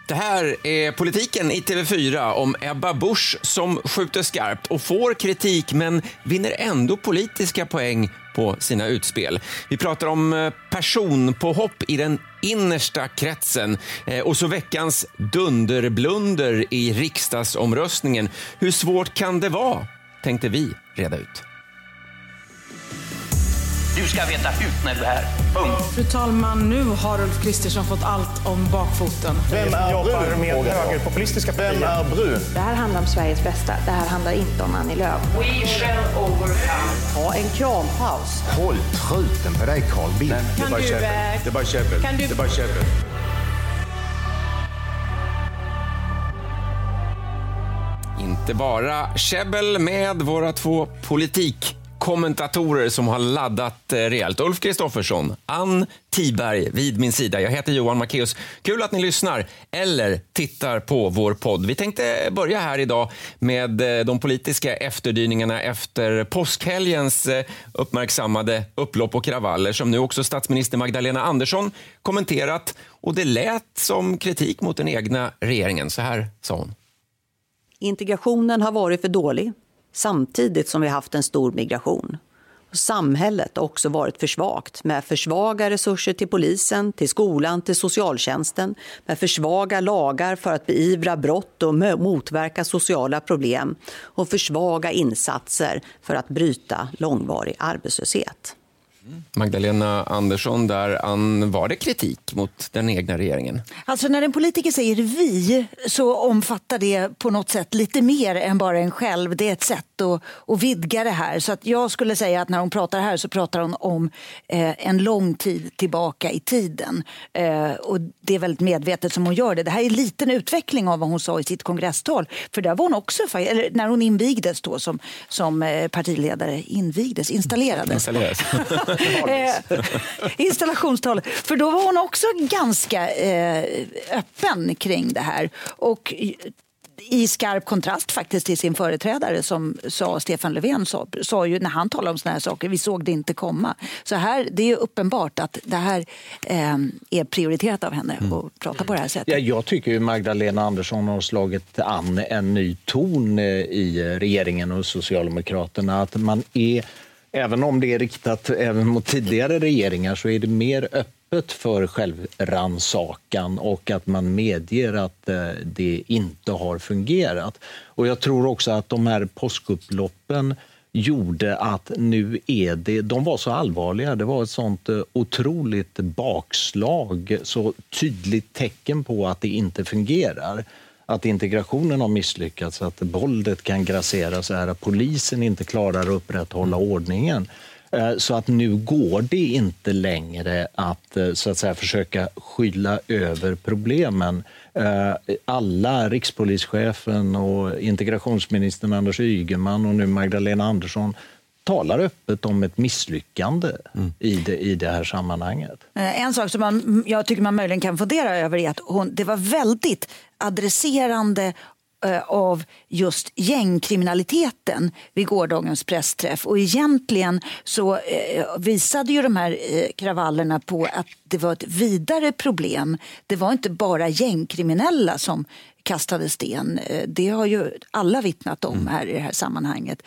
Det här är politiken i TV4 om Ebba Busch som skjuter skarpt och får kritik men vinner ändå politiska poäng på sina utspel. Vi pratar om personpåhopp i den innersta kretsen och så veckans dunderblunder i riksdagsomröstningen. Hur svårt kan det vara, tänkte vi reda ut. Du ska veta ut när du är här. Punkt. Fru talman, nu har Ulf Kristersson fått allt om bakfoten. Vem är brun? Med högerpopulistiska partier. Vem är brun? Det här handlar om Sveriges bästa. Det här handlar inte om Annie Lööf. We shall overcome. Ha en krampaus. Håll truten på dig, Carl Bildt. Det är bara käbbel. Inte bara käbbel med våra två politikkommentatorer som har laddat rejält. Ulf Kristoffersson, Ann Tiberg vid min sida. Jag heter Johan Macéus. Kul att ni lyssnar eller tittar på vår podd. Vi tänkte börja här idag med de politiska efterdyningarna efter påskhelgens uppmärksammade upplopp och kravaller som nu också statsminister Magdalena Andersson kommenterat. Och det lät som kritik mot den egna regeringen. Så här sa hon. Integrationen har varit för dålig samtidigt som vi haft en stor migration. Och samhället har också varit för svagt med för svaga resurser till polisen, till skolan, till socialtjänsten, med för svaga lagar för att beivra brott och motverka sociala problem och för svaga insatser för att bryta långvarig arbetslöshet. Magdalena Andersson, där var det kritik mot den egna regeringen? Alltså när en politiker säger vi så omfattar det på något sätt lite mer än bara en själv. Det är ett sätt att vidga det här. Så att jag skulle säga att när hon pratar här så pratar hon om en lång tid tillbaka i tiden. Och det är väldigt medvetet som hon gör det. Det här är en liten utveckling av vad hon sa i sitt kongresstal. För där var hon också, eller när hon invigdes då som partiledare, installerades. Installationstal. För då var hon också ganska öppen kring det här. Och i skarp kontrast faktiskt till sin företrädare som sa, Stefan Löfven sa ju när han talade om såna här saker, vi såg det inte komma. Så här, det är ju uppenbart att det här är prioriterat av henne att prata på det här sättet. Ja, jag tycker ju Magdalena Andersson har slagit an en ny ton i regeringen och Socialdemokraterna, att man är, även om det är riktat även mot tidigare regeringar, så är det mer öppet för självrannsakan och att man medger att det inte har fungerat. Och jag tror också att de här påskupploppen gjorde att nu är det, de var så allvarliga, det var ett sånt otroligt bakslag, så tydligt tecken på att det inte fungerar. Att integrationen har misslyckats, att våldet kan grassera så här, att polisen inte klarar att upprätthålla ordningen. Så att nu går det inte längre att så att säga försöka skylla över problemen. Alla, rikspolischefen och integrationsministern Anders Ygeman och nu Magdalena Andersson, talar öppet om ett misslyckande i det här sammanhanget. En sak som jag tycker man möjligen kan fundera över är att det var väldigt adresserande av just gängkriminaliteten vid gårdagens pressträff. Och egentligen så visade ju de här kravallerna på att det var ett vidare problem. Det var inte bara gängkriminella som kastade sten. Det har ju alla vittnat om här i det här sammanhanget.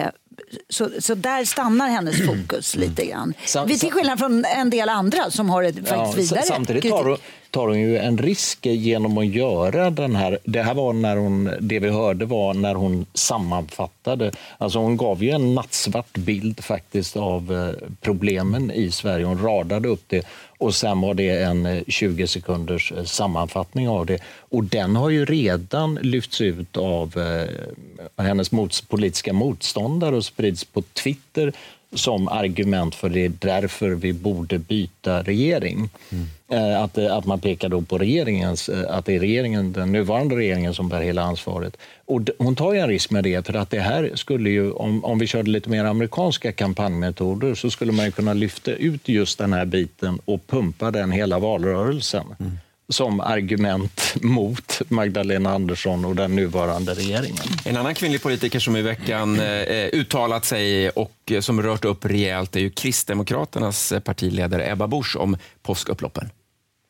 Så där stannar hennes fokus lite grann. Vi till skillnad från en del andra som har det faktiskt vidare. Samtidigt tar hon ju en risk genom att göra den här. Det här var det vi hörde var när hon sammanfattade. Alltså hon gav ju en nattsvart bild faktiskt av problemen i Sverige. Hon radade upp det och sen var det en 20 sekunders sammanfattning av det. Och den har ju redan lyfts ut av hennes politiska motståndare och sprids på Twitter som argument för det är därför vi borde byta regering. Att man pekar då på regeringens, att det är den nuvarande regeringen som bär hela ansvaret. Och hon tar ju en risk med det, för att det här skulle ju, om vi körde lite mer amerikanska kampanjmetoder, så skulle man ju kunna lyfta ut just den här biten och pumpa den hela valrörelsen som argument mot Magdalena Andersson och den nuvarande regeringen. En annan kvinnlig politiker som i veckan uttalat sig och som rört upp rejält är ju Kristdemokraternas partiledare Ebba Busch om påskupploppen.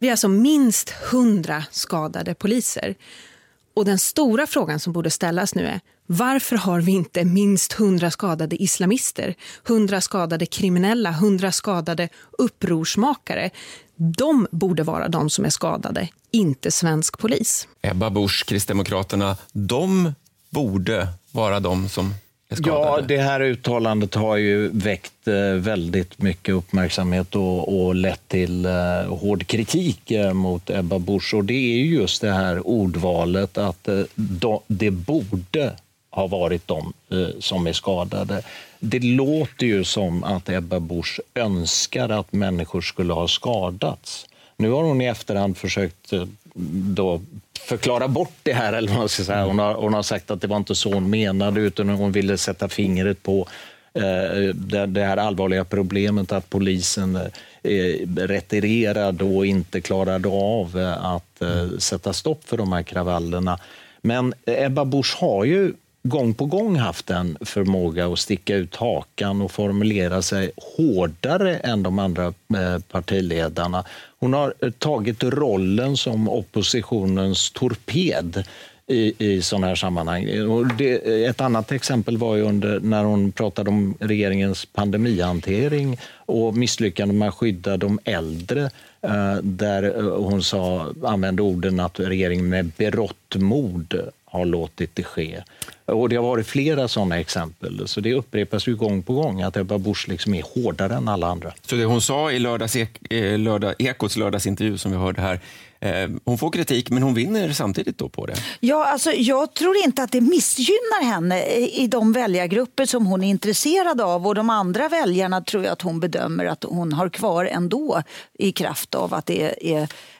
Vi har alltså minst 100 skadade poliser. Och den stora frågan som borde ställas nu är: varför har vi inte minst 100 skadade islamister, 100 skadade kriminella, 100 skadade upprorsmakare? De borde vara de som är skadade, inte svensk polis. Ebba Busch, Kristdemokraterna, de borde vara de som är skadade. Ja, det här uttalandet har ju väckt väldigt mycket uppmärksamhet och lett till hård kritik mot Ebba Busch. Och det är ju just det här ordvalet att det borde ha varit de som är skadade. Det låter ju som att Ebba Busch önskar att människor skulle ha skadats. Nu har hon i efterhand försökt då förklara bort det här, eller vad man ska säga. Hon har sagt att det var inte så hon menade, utan hon ville sätta fingret på det här allvarliga problemet att polisen retirerade och inte klarade av att sätta stopp för de här kravallerna. Men Ebba Busch har ju gång på gång haft en förmåga att sticka ut hakan och formulera sig hårdare än de andra partiledarna. Hon har tagit rollen som oppositionens torped i sådana här sammanhang. Och ett annat exempel var ju när hon pratade om regeringens pandemihantering och misslyckande med att skydda de äldre, där hon använde orden att regeringen med berått mod har låtit det ske. Och det har varit flera sådana exempel. Så det upprepas ju gång på gång att Ebba Busch liksom är hårdare än alla andra. Så det hon sa i Ekots lördagsintervju som vi hörde här, hon får kritik men hon vinner samtidigt då på det. Ja, alltså, jag tror inte att det missgynnar henne i de väljargrupper som hon är intresserad av, och de andra väljarna tror jag att hon bedömer att hon har kvar ändå i kraft av att det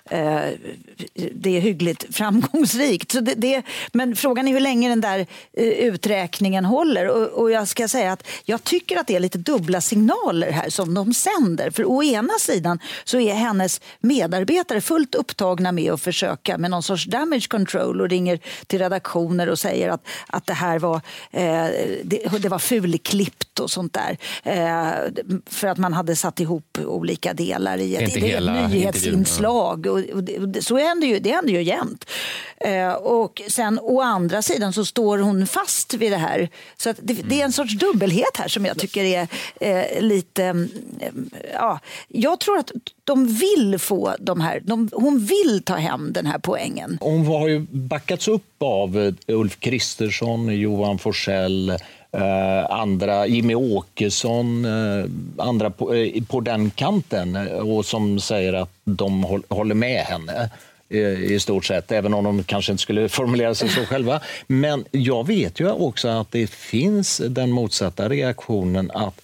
är hyggligt framgångsrikt. Så men frågan är hur länge den där uträkningen håller, och jag ska säga att jag tycker att det är lite dubbla signaler här som de sänder. För å ena sidan så är hennes medarbetare fullt upptagna med att försöka med någon sorts damage control och ringer till redaktioner och säger att det här var det var fulklippt och sånt där, för att man hade satt ihop olika delar i ett nyhetsinslag. Och så händer ju jämt. Och sen å andra sidan så står hon fast vid det här. Så att det är en sorts dubbelhet här som jag tycker är lite... jag tror att de vill få de här... hon vill ta hem den här poängen. Hon har ju backats upp av Ulf Kristersson, Johan Forssell, andra, Jimmy Åkesson, andra på den kanten, och som säger att de håller med henne i stort sett, även om de kanske inte skulle formulera sig så själva. Men jag vet ju också att det finns den motsatta reaktionen att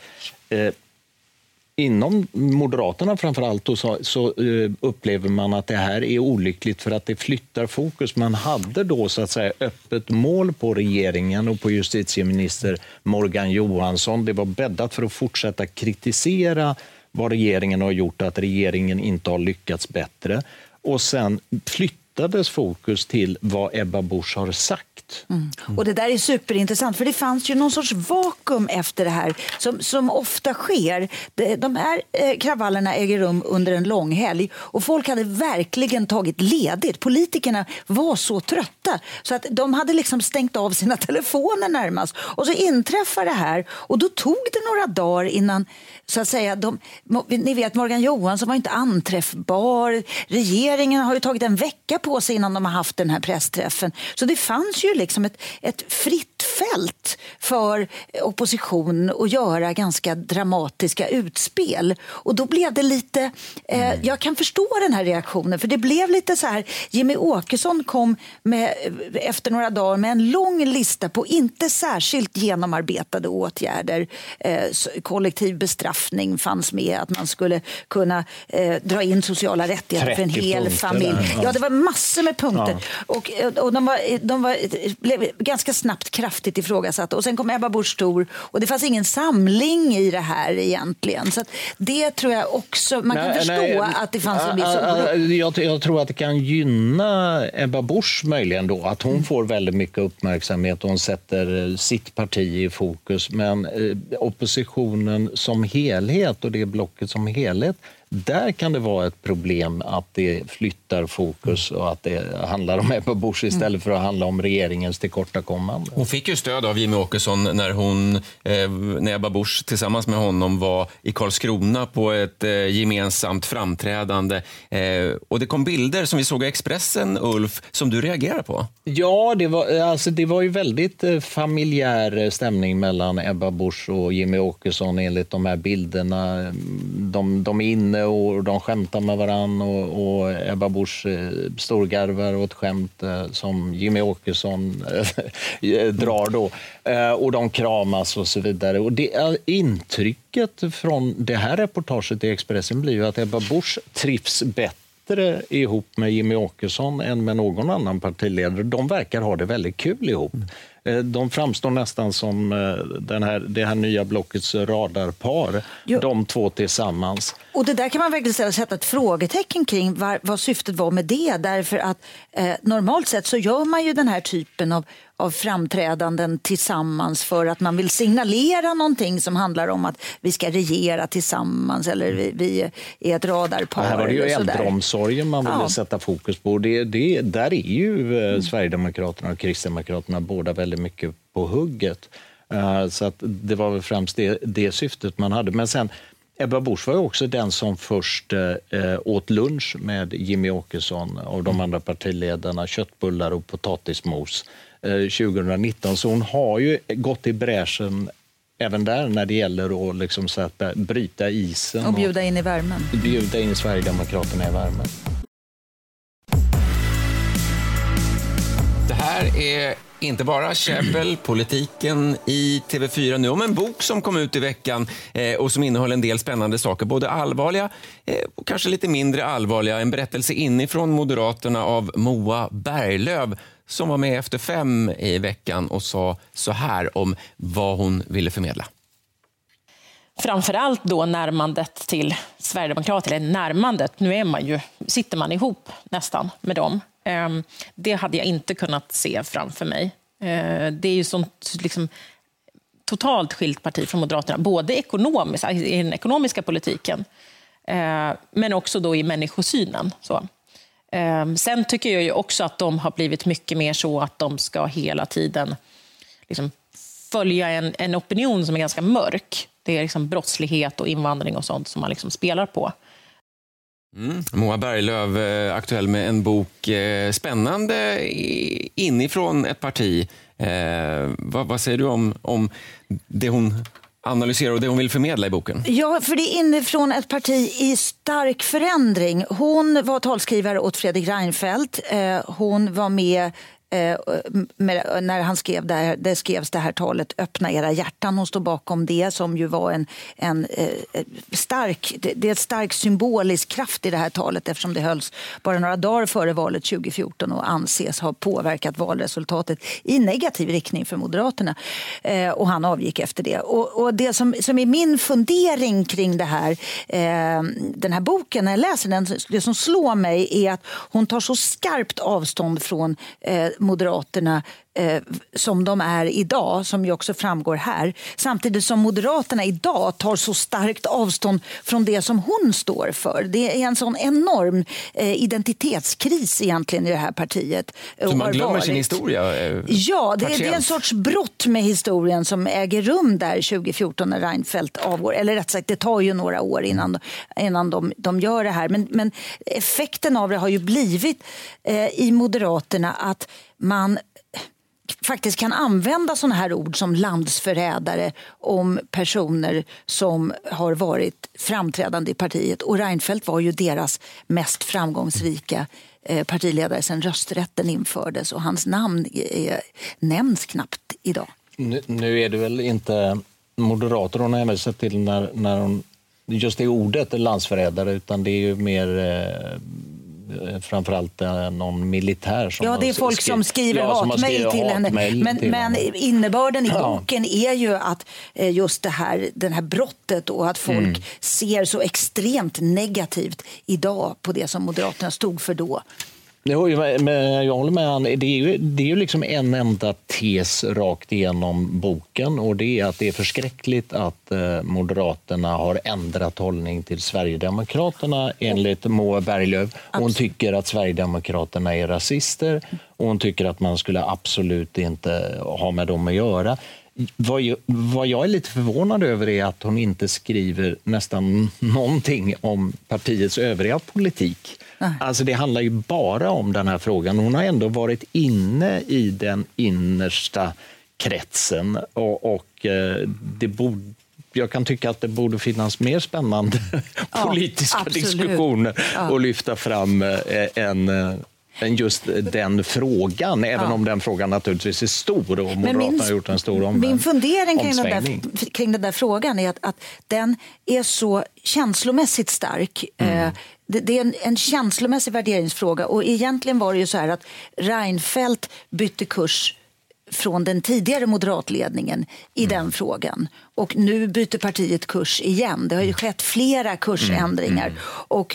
inom Moderaterna framförallt så upplever man att det här är olyckligt för att det flyttar fokus. Man hade då så att säga öppet mål på regeringen och på justitieminister Morgan Johansson. Det var bäddat för att fortsätta kritisera vad regeringen har gjort, att regeringen inte har lyckats bättre. Och sen flyttades fokus till vad Ebba Busch har sagt. Och det där är superintressant, för det fanns ju någon sorts vakuum efter det här som ofta sker. De här kravallerna äger rum under en lång helg och folk hade verkligen tagit ledigt. Politikerna var så trötta så att de hade liksom stängt av sina telefoner närmast. Och så inträffar det här, och då tog det några dagar innan, så att säga, ni vet, Morgan Johansson var inte anträffbar. Regeringen har ju tagit en vecka på sig innan de har haft den här pressträffen. Så det fanns ju liksom ett fritt fält för opposition att göra ganska dramatiska utspel. Och då blev det lite... jag kan förstå den här reaktionen, för det blev lite så här... Jimmy Åkesson kom efter några dagar med en lång lista på inte särskilt genomarbetade åtgärder. Kollektiv bestraffning fanns med, att man skulle kunna dra in sociala rättigheter för en hel familj. Ja, det var massor med punkter. Ja. Och de blev ganska snabbt kraftigt ifrågasatt. Och sen kom Ebba Busch Thor, och det fanns ingen samling i det här egentligen. Så att det tror jag också, man kan förstå att det fanns en viss oro. Jag tror att det kan gynna Ebba Busch möjligen då, att hon får väldigt mycket uppmärksamhet och hon sätter sitt parti i fokus. Men oppositionen som helhet och det blocket som helhet där kan det vara ett problem att det flyttar fokus och att det handlar om Ebba Busch istället för att handla om regeringens tillkortakommande. Hon fick ju stöd av Jimmie Åkesson när Ebba Busch tillsammans med honom var i Karlskrona på ett gemensamt framträdande. Och det kom bilder som vi såg i Expressen, Ulf, som du reagerar på. Ja, det var ju väldigt familjär stämning mellan Ebba Busch och Jimmie Åkesson enligt de här bilderna. De är inne och de skämtar med varann och Ebba Busch storgarvar åt skämt som Jimmie Åkesson drar då. Och de kramas och så vidare. Och det intrycket från det här reportaget i Expressen blir ju att Ebba Busch trivs bättre ihop med Jimmie Åkesson än med någon annan partiledare. De verkar ha det väldigt kul ihop. De framstår nästan som det här nya blockets radarpar, de två tillsammans. Och det där kan man verkligen sätta ett frågetecken kring vad syftet var med det. Därför att normalt sett så gör man ju den här typen av framträdanden tillsammans för att man vill signalera någonting som handlar om att vi ska regera tillsammans eller vi är ett radarpar. Här var det ju äldreomsorgen man ville sätta fokus på. Där är ju Sverigedemokraterna och Kristdemokraterna båda väldigt mycket på hugget. Så att det var väl främst det syftet man hade. Men sen, Ebba Busch var ju också den som först åt lunch med Jimmie Åkesson och de andra partiledarna, köttbullar och potatismos 2019. Så hon har ju gått i bräschen även där när det gäller att liksom så att bryta isen. Och bjuda in i värmen. Bjuda in Sverigedemokraterna i värmen. Det här är inte bara käbbel, politiken i TV4 nu om en bok som kom ut i veckan och som innehåller en del spännande saker, både allvarliga och kanske lite mindre allvarliga. En berättelse inifrån Moderaterna av Moa Berglöf som var med Efter 5 i veckan och sa så här om vad hon ville förmedla. Framförallt då närmandet till Sverigedemokraterna, eller närmandet, nu sitter man ihop nästan med dem. Det hade jag inte kunnat se framför mig. Det är ju sånt liksom totalt skilt parti från Moderaterna, både ekonomiskt, i den ekonomiska politiken, men också då i människosynen. Så. Sen tycker jag ju också att de har blivit mycket mer så att de ska hela tiden liksom följa en opinion som är ganska mörk. Det är liksom brottslighet och invandring och sånt som man liksom spelar på. Moa Berglöf, aktuell med en bok, spännande inifrån ett parti. Vad säger du om det hon analyserar och det hon vill förmedla i boken? Ja, för det är inifrån ett parti i stark förändring. Hon var talskrivare åt Fredrik Reinfeldt. Hon var med när han skrev det skrevs det här talet Öppna era hjärtan. Hon står bakom det som ju var en stark, det är ett stark symbolisk kraft i det här talet eftersom det hölls bara några dagar före valet 2014 och anses ha påverkat valresultatet i negativ riktning för Moderaterna. Och han avgick efter det. Och det som är min fundering kring det här, den här boken, när jag läser den, det som slår mig är att hon tar så skarpt avstånd från Moderaterna som de är idag, som ju också framgår här. Samtidigt som Moderaterna idag tar så starkt avstånd från det som hon står för. Det är en sån enorm identitetskris egentligen i det här partiet. Så man glömmer sin historia? Ja, det är en sorts brott med historien som äger rum där 2014 när Reinfeldt avgår. Eller rätt sagt, det tar ju några år innan de gör det här. Men effekten av det har ju blivit i Moderaterna att man faktiskt kan använda såna här ord som landsförrädare om personer som har varit framträdande i partiet. Och Reinfeldt var ju deras mest framgångsrika partiledare sedan rösträtten infördes. Och hans namn nämns knappt idag. Nu är det väl inte moderater hon hänvisar till när hon just det ordet är landsförrädare, utan det är ju mer framförallt någon militär som det är folk som skriver hatmejl till henne. Men innebörden i boken är ju att just det här brottet och att folk ser så extremt negativt idag på det som Moderaterna stod för då. Men jag håller med. Det är ju liksom en enda tes rakt igenom boken, och det är att det är förskräckligt att Moderaterna har ändrat hållning till Sverigedemokraterna enligt Moa Berglöf. Hon tycker att Sverigedemokraterna är rasister och hon tycker att man skulle absolut inte ha med dem att göra. Vad jag är lite förvånad över är att hon inte skriver nästan någonting om partiets övriga politik. Alltså det handlar ju bara om den här frågan. Hon har ändå varit inne i den innersta kretsen och jag kan tycka att det borde finnas mer spännande politiska diskussioner och lyfta fram än just den frågan, även om den frågan naturligtvis är stor och Moderaterna har gjort en stor omsvängning. Min fundering kring den där frågan är att den är så känslomässigt stark. Det är en känslomässig värderingsfråga, och egentligen var det ju så här att Reinfeldt bytte kurs från den tidigare moderatledningen i den frågan. Och nu byter partiet kurs igen. Det har ju skett flera kursändringar. Och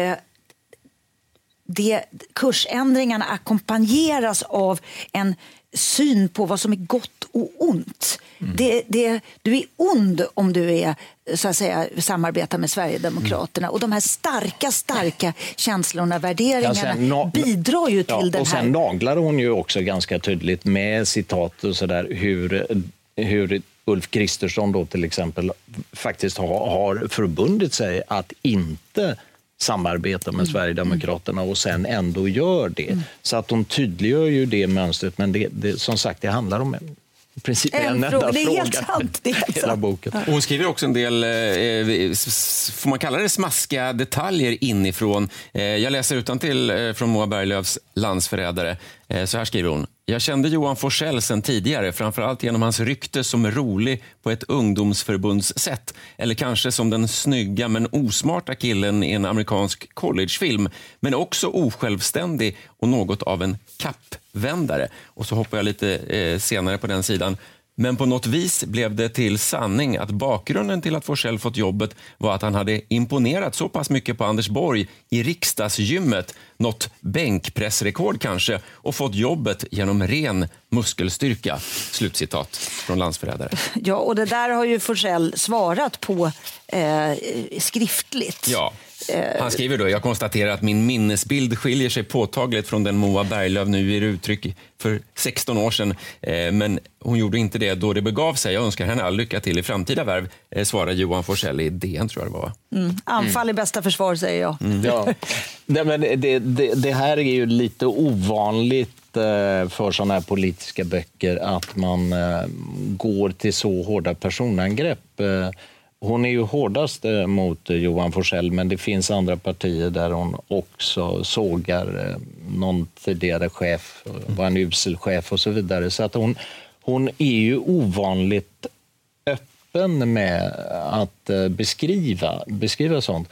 kursändringarna ackompanjeras av en syn på vad som är gott och ont. Du är ond om du är, så att säga, samarbetar med Sverigedemokraterna. Och de här starka känslorna, värderingarna bidrar ju till den här... Och sen naglar hon ju också ganska tydligt med citat och sådär hur Ulf Kristersson då till exempel faktiskt har förbundit sig att inte samarbeta med Sverigedemokraterna och sen ändå gör det. Så att de tydliggör ju det mönstret, men det som sagt, det handlar om i princip en enda fråga. Det är helt sant. Det är helt hela boken. Och hon skriver också en del, får man kalla det smaskiga detaljer inifrån. Jag läser utantill från Moa Berglöfs Landsförrädare. Så här skriver hon. Jag kände Johan Forssell sedan tidigare, framförallt genom hans rykte som rolig på ett ungdomsförbundssätt. Eller kanske som den snygga men osmarta killen i en amerikansk collegefilm. Men också osjälvständig och något av en kappvändare. Och så hoppar jag lite senare på den sidan. Men på något vis blev det till sanning att bakgrunden till att Forssell fått jobbet var att han hade imponerat så pass mycket på Anders Borg i riksdagsgymmet, något bänkpressrekord kanske, och fått jobbet genom ren muskelstyrka. Slutcitat från Landsförrädare. Ja, och det där har ju Forssell svarat på skriftligt. Ja. Han skriver då, jag konstaterar att min minnesbild skiljer sig påtagligt från den Moa Berglöf nu ger uttryck för 16 år sedan. Men hon gjorde inte det då det begav sig. Jag önskar henne all lycka till i framtida värv, svarar Johan Forssell i DN, tror jag det var. Anfall i bästa försvar, säger jag. Ja. Nej, men det här är ju lite ovanligt för sådana här politiska böcker, att man går till så hårda personangrepp. Hon är ju hårdast mot Johan Forssell, men det finns andra partier där hon också sågar någon tidigare chef, var en usel chef och så vidare. Så att hon är ju ovanligt öppen med att beskriva sånt.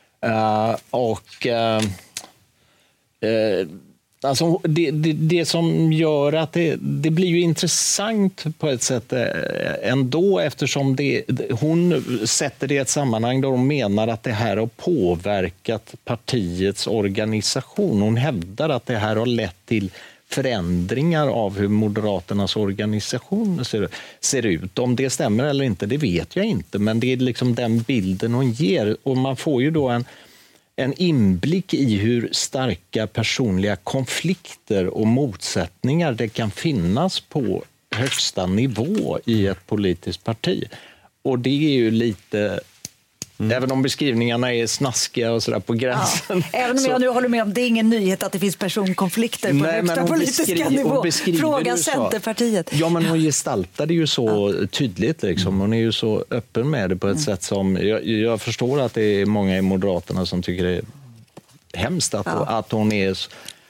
Alltså det som gör att det blir ju intressant på ett sätt ändå, eftersom hon sätter det i ett sammanhang där hon menar att det här har påverkat partiets organisation. Hon hävdar att det här har lett till förändringar av hur Moderaternas organisation ser ut. Om det stämmer eller inte, det vet jag inte, men det är liksom den bilden hon ger, och man får ju då en inblick i hur starka personliga konflikter och motsättningar det kan finnas på högsta nivå i ett politiskt parti. Och det är ju lite... Även om beskrivningarna är snaskiga och sådär på gränsen. Ja, även om jag nu håller med om det är ingen nyhet att det finns personkonflikter på högsta politiska nivå. Fråga Centerpartiet. Ja, men hon gestaltar det ju så tydligt. Liksom. Hon är ju så öppen med det på ett sätt som... Jag förstår att det är många i Moderaterna som tycker det är hemskt att hon är...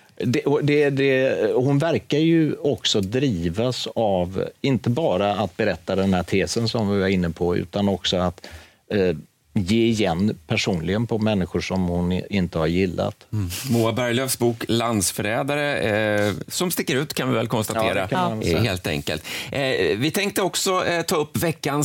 Hon verkar ju också drivas av inte bara att berätta den här tesen som vi var inne på, utan också att... ge igen personligen på människor som hon inte har gillat. Moa Berglöfs bok Landsförrädare, som sticker ut kan vi väl konstatera, helt enkelt. Vi tänkte också ta upp veckans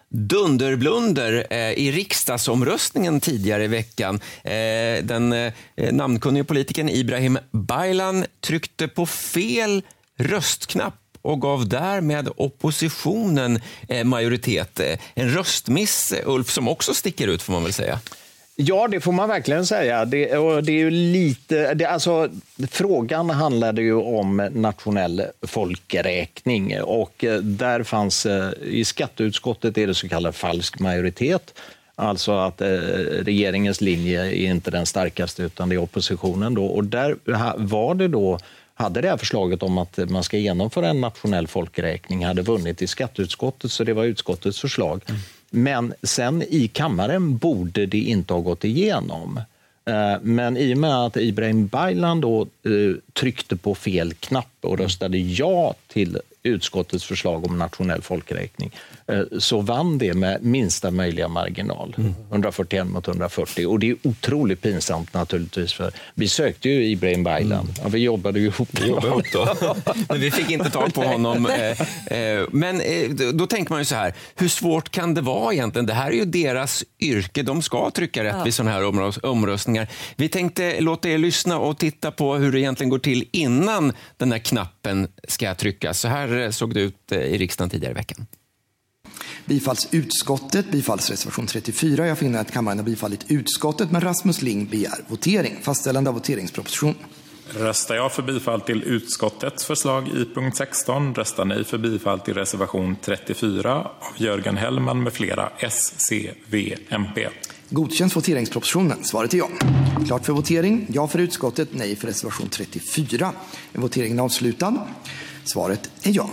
dunderblunder i riksdagsomröstningen tidigare i veckan. Den namnkunnige politikern Ibrahim Baylan tryckte på fel röstknapp och gav därmed oppositionen majoritet. En röstmiss, Ulf, som också sticker ut får man väl säga. Ja, det får man verkligen säga. Det är ju lite, frågan handlade ju om nationell folkräkning och där fanns i skatteutskottet är det så kallad falsk majoritet. Alltså att regeringens linje är inte den starkaste utan det är oppositionen då. Och där var det då hade det här förslaget om att man ska genomföra en nationell folkräkning hade vunnit i skatteutskottet, så det var utskottets förslag. Men sen i kammaren borde det inte ha gått igenom. Men i och med att Ibrahim Baylan då tryckte på fel knapp och röstade ja till utskottets förslag om nationell folkräkning så vann det med minsta möjliga marginal. 141 mot 140. Och det är otroligt pinsamt naturligtvis för vi sökte ju Ibrahim Baylan. Ja, vi jobbade ju ihop då. Men vi fick inte tag på honom. Men då tänker man ju så här, hur svårt kan det vara egentligen? Det här är ju deras yrke. De ska trycka rätt vid sådana här omröstningar. Vi tänkte låta er lyssna och titta på hur det egentligen går till innan den här knappen ska tryckas. Så här såg det ut i riksdagen tidigare i veckan. Bifalls utskottet, bifalls reservation 34. Jag finner att kammaren har bifallit utskottet, men Rasmus Ling begär votering. Fastställande av voteringsproposition. Röstar jag för bifall till utskottets förslag i punkt 16, röstar nej för bifall till reservation 34 av Jörgen Hellman med flera S, C, V, MP. Godkänns voteringspropositionen? Svaret är ja. Klart för votering. Ja för utskottet, nej för reservation 34. Är voteringen avslutad? Svaret är ja.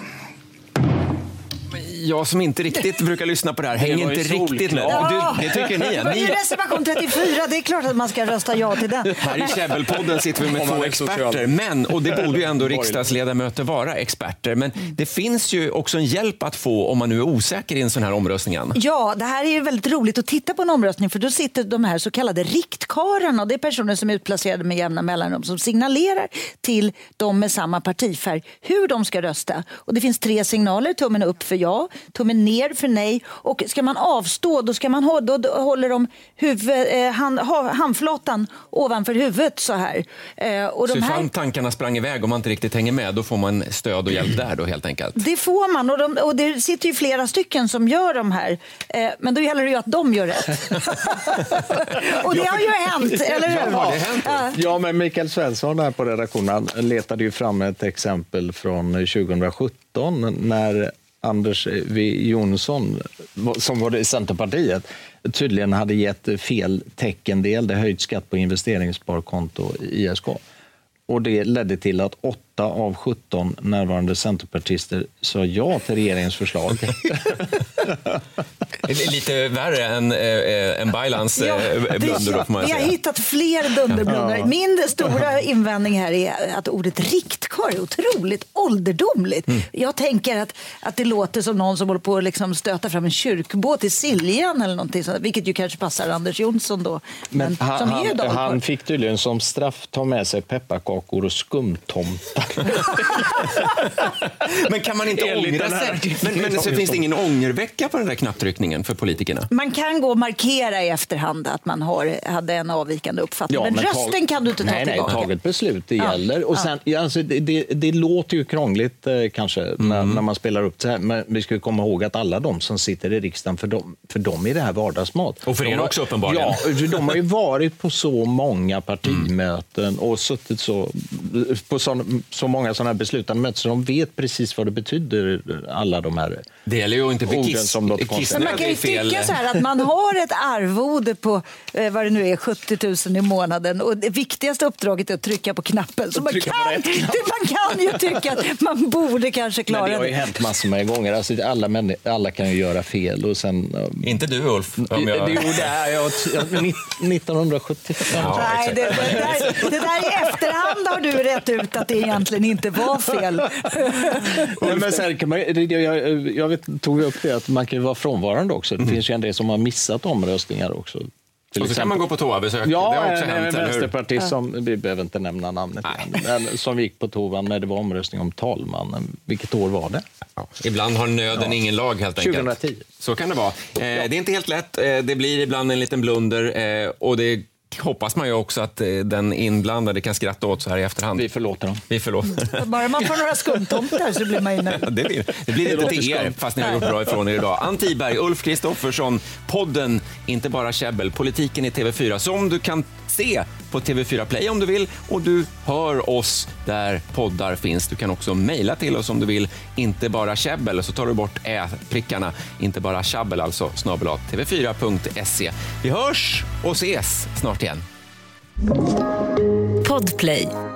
Jag som inte riktigt brukar lyssna på det här hänger inte riktigt med. Det tycker ni. Reservation 34, det är klart att man ska rösta ja till den. Här i Käbbelpodden sitter vi med två experter. Och det borde ju ändå riksdagsledamöter vara experter. Men det finns ju också en hjälp att få om man nu är osäker i en sån här omröstning. Ja, det här är ju väldigt roligt att titta på en omröstning för då sitter de här så kallade riktkarlarna och det är personer som är utplacerade med jämna mellanrum som signalerar till de med samma partifärg hur de ska rösta. Och det finns 3 signaler, tummen upp för ja, tummen ner för nej och ska man avstå då ska man då håller de handflatan ovanför huvudet så här. Och så ifall tankarna sprang iväg och man inte riktigt hänger med då får man stöd och hjälp där då helt enkelt. Det får man och det sitter ju flera stycken som gör de här men då gäller det ju att de gör rätt. Och det har ju hänt, eller hur? Ja, men Mikael Svensson här på redaktionen letade ju fram ett exempel från 2017 när Anders W. Jonsson, som var i Centerpartiet, tydligen hade gett fel tecken. Det gällde höjd skatt på investeringssparkonto ISK. Och det ledde till att 8 av 17 närvarande centerpartister sa ja till regeringens förslag. Det är lite värre än Baylans blunder då får man säga. Jag har hittat fler dunderblunder. Min stora invändning här är att ordet riktkar är otroligt ålderdomligt. Jag tänker att det låter som någon som håller på att liksom stöta fram en kyrkbåt i Siljan eller någonting sånt, vilket ju kanske passar Anders Jonsson då. Men han fick tydligen som straff ta med sig pepparkakor och skumtomtar. Men kan man inte ångra sig? Men så finns det ingen ångervecka på den där knapptryckningen för politikerna? Man kan gå och markera i efterhand att man hade en avvikande uppfattning. Men rösten kan du inte ta tillbaka. Nej, taget beslut, det gäller. Och sen, alltså, det låter ju krångligt kanske när man spelar upp det här. Men vi ska komma ihåg att alla de som sitter i riksdagen, för dem är det här vardagsmat. Och för er också uppenbarligen. Ja, de har ju varit på så många partimöten och suttit på så många sådana här beslutande möten så de vet precis vad det betyder, alla de här det gäller ju inte orden som låter konstigt. Man kan ju tycka så här att man har ett arvode på vad det nu är, 70 000 i månaden och det viktigaste uppdraget är att trycka på knappen. Så man kan ju tycka att man borde kanske klara det. Men det har ju hänt massor med gånger. Alltså, alla kan ju göra fel. Och sen, inte du, Ulf. Det är 1975. Ja, nej, det där i efterhand har du rätt ut att det egentligen inte var fel. Men sen kan man, jag tog upp det att man kan vara frånvarande också. Det finns ju en del som har missat omröstningar också. Och så kan man gå på toabesök. Ja, det har också en hänt, vänsterpartist som, vi behöver inte nämna namnet igen, som gick på toan när det var omröstning om talmannen. Vilket år var det? Ja, ibland har nöden ingen lag helt enkelt. 2010. Så kan det vara. Det är inte helt lätt. Det blir ibland en liten blunder och det hoppas man ju också att den inblandade kan skratta åt så här i efterhand. Vi förlåter dem. Vi förlåter. Bara man får några skumtomtar så blir man ju nöjd. Det blir inte till er, fast ni har gjort bra ifrån er idag. Ann Tiberg, Ulf Kristoffersson, podden Inte bara käbbel, politiken i TV4, som du kan se på TV4 Play om du vill, och du hör oss där poddar finns. Du kan också mejla till oss om du vill, inte bara käbbel, så tar du bort prickarna, inte bara käbbel, alltså @tv4.se. Vi hörs och ses snart igen. Podplay.